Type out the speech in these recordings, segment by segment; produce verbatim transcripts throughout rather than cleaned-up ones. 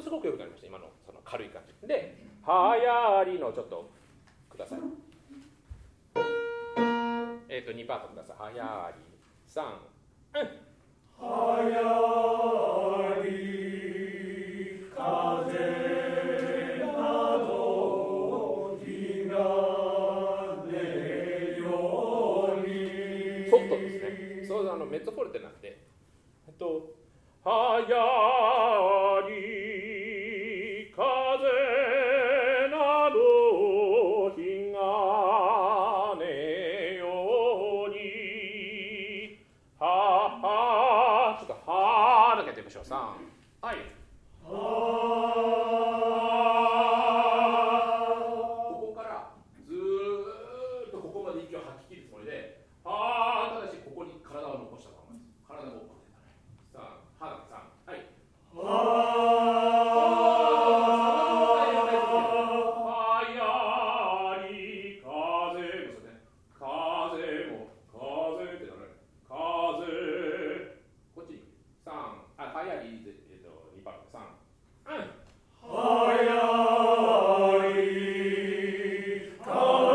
すごく良くなりました、今のその軽い感じで。はやりのちょっとください。えっ、ー、とにパートください。はやりさん、うん、 はやり風などひがねように。 ソフトですね。そうあのメッツォフォルテなんで、えっとはやり風などひがねように、ははちょっとはだけやってみましょう。さん、はい。ここからずーっとここまで息を吐き切るつもりで、はーただしここに体を残したままです。体もこうさあ、はだけさん、はい。はやり風もそうね。風も風ってなる。風こっちにさん、あ、はやりでえっとにパートさん、うん。 はやり風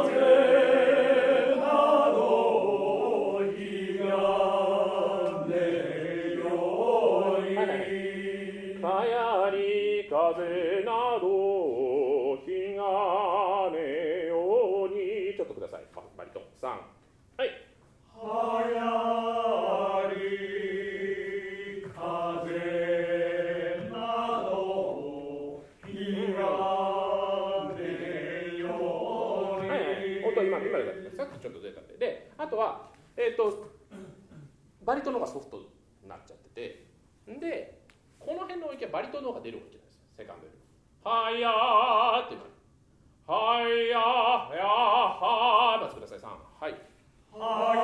などひがねように。 はやり風などひがねように。ちょっとください。バリトンさん、はい。 はやり風などひがねように。 はいはい、音今今でさっきちょっと出たんで、であとはえっ、ー、とバリトンの方がソフトになっちゃってて、でこの辺の音域はバリトンの方が出るわけじゃないですか、セカンドより。はやーってなる。はやーやーはーまずください。さん、はい。 はや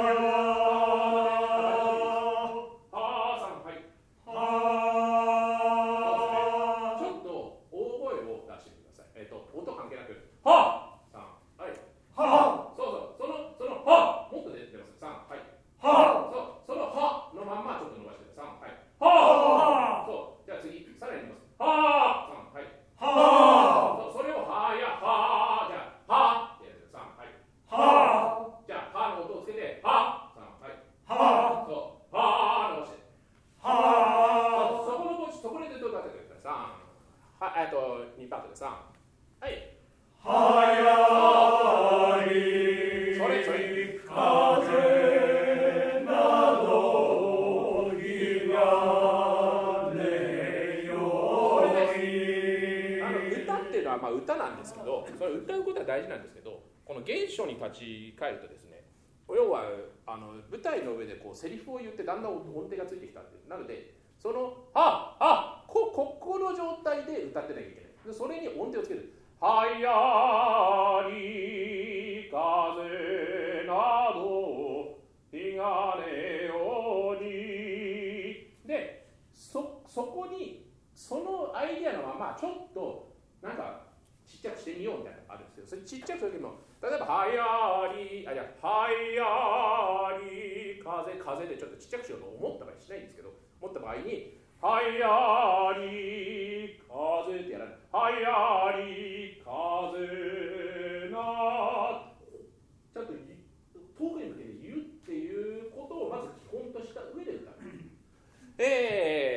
はーさん、はい。 はちょっと大声を出してください。えっ、ー、と音関係なく、はーさん、はい。 はそうそう、そのそのはもっと出てます。さん、はい。 はそうそのはのまんまちょっと伸ばしてください。さん、はい。はーそう、じゃあ次さらに伸ばす。はーさん、はい。 はそれをはやはーじゃあはーってやる。さん、はい。 はじゃあはの音をつけてはさん、はい。 はそうはー伸ばして。 はそこのボイスそこでどうかってください。さん、はい、えっとにパートでさん、はい。 はやりそれそれ風などひがねように。 あの歌っていうのはまあ歌なんですけど、それ歌うことは大事なんですけど、この原書に立ち返るとですね、要はあの舞台の上でこうセリフを言ってだんだん音程がついてきたって、なのでそのああこここの状態で歌ってなきゃいけない。でそれに音程をつける。はやり風などひがねように。で そ, そこにそのアイデアのままちょっとなんかちっちゃくしてみようみたいなのがあるんですけど、それちっちゃくする時も例えばはやりあいやはやり風風でちょっとちっちゃくしようと思った場合しないんですけど、思った場合にはやり